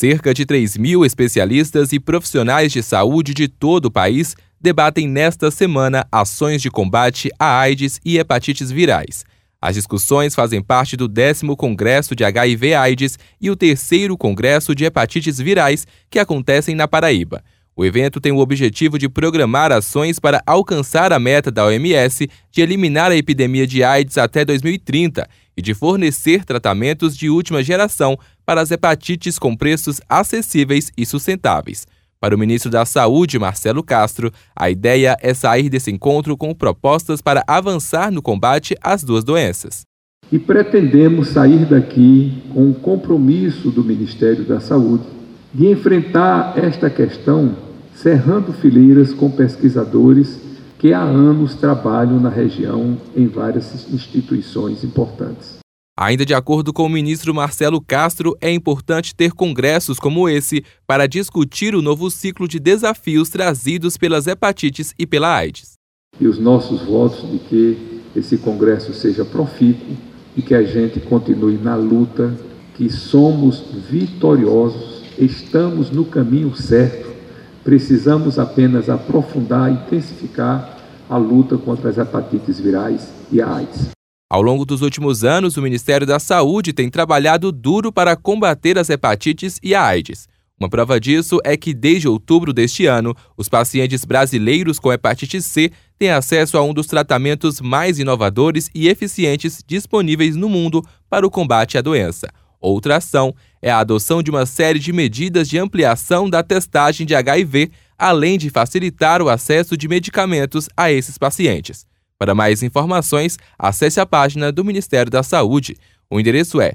Cerca de 3.000 especialistas e profissionais de saúde de todo o país debatem nesta semana ações de combate à AIDS e hepatites virais. As discussões fazem parte do 10º Congresso de HIV/AIDS e o 3º Congresso de Hepatites Virais, que acontecem na Paraíba. O evento tem o objetivo de programar ações para alcançar a meta da OMS de eliminar a epidemia de AIDS até 2030 e de fornecer tratamentos de última geração para as hepatites com preços acessíveis e sustentáveis. Para o ministro da Saúde, Marcelo Castro, a ideia é sair desse encontro com propostas para avançar no combate às duas doenças. E pretendemos sair daqui com o compromisso do Ministério da Saúde de enfrentar esta questão cerrando fileiras com pesquisadores que há anos trabalham na região em várias instituições importantes. Ainda de acordo com o ministro Marcelo Castro, é importante ter congressos como esse para discutir o novo ciclo de desafios trazidos pelas hepatites e pela AIDS. E os nossos votos de que esse congresso seja profícuo e que a gente continue na luta, que somos vitoriosos, estamos no caminho certo, precisamos apenas aprofundar e intensificar a luta contra as hepatites virais e a AIDS. Ao longo dos últimos anos, o Ministério da Saúde tem trabalhado duro para combater as hepatites e a AIDS. Uma prova disso é que, desde outubro deste ano, os pacientes brasileiros com hepatite C têm acesso a um dos tratamentos mais inovadores e eficientes disponíveis no mundo para o combate à doença. Outra ação é a adoção de uma série de medidas de ampliação da testagem de HIV, além de facilitar o acesso de medicamentos a esses pacientes. Para mais informações, acesse a página do Ministério da Saúde. O endereço é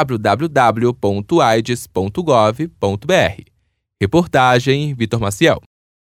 www.aids.gov.br. Reportagem Vitor Maciel.